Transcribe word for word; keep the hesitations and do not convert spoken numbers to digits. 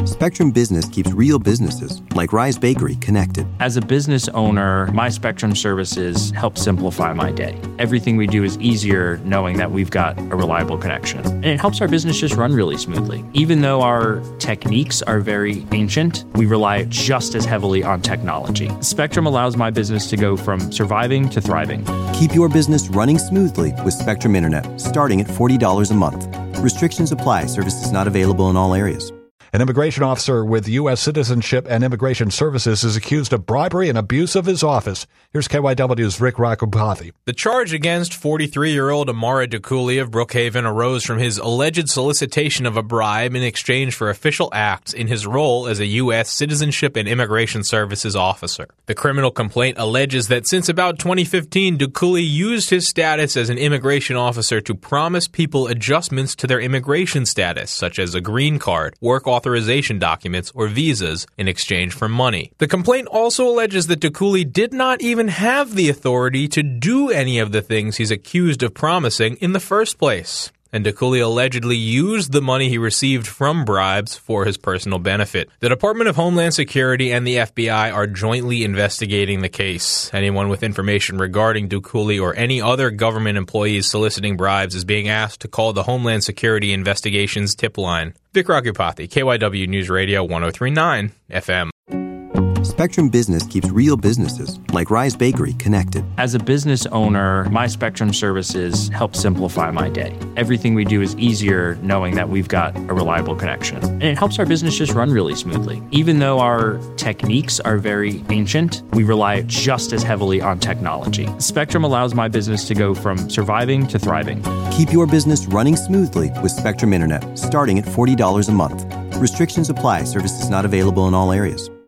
Spectrum Business keeps real businesses, like Rise Bakery, connected. As a business owner, my Spectrum services help simplify my day. Everything we do is easier knowing that we've got a reliable connection. And it helps our business just run really smoothly. Even though our techniques are very ancient, we rely just as heavily on technology. Spectrum allows my business to go from surviving to thriving. Keep your business running smoothly with Spectrum Internet, starting at forty dollars a month. Restrictions apply. Services not available in all areas. An immigration officer with U S Citizenship and Immigration Services is accused of bribery and abuse of his office. Here's K Y W's Rick Rakupathy. The charge against forty-three-year-old Amara DeCooley of Brookhaven arose from his alleged solicitation of a bribe in exchange for official acts in his role as a U S Citizenship and Immigration Services officer. The criminal complaint alleges that since about twenty fifteen, DeCooley used his status as an immigration officer to promise people adjustments to their immigration status, such as a green card, work authorization, authorization documents, or visas in exchange for money. The complaint also alleges that DeCooley did not even have the authority to do any of the things he's accused of promising in the first place. And DeCooley allegedly used the money he received from bribes for his personal benefit. The Department of Homeland Security and the F B I are jointly investigating the case. Anyone with information regarding DeCooley or any other government employees soliciting bribes is being asked to call the Homeland Security Investigations tip line. Vic Rakupathy, K Y W News Radio one oh three point nine F M. Spectrum Business keeps real businesses, like Rise Bakery, connected. As a business owner, my Spectrum services help simplify my day. Everything we do is easier knowing that we've got a reliable connection. And it helps our business just run really smoothly. Even though our techniques are very ancient, we rely just as heavily on technology. Spectrum allows my business to go from surviving to thriving. Keep your business running smoothly with Spectrum Internet, starting at forty dollars a month. Restrictions apply. Services not available in all areas.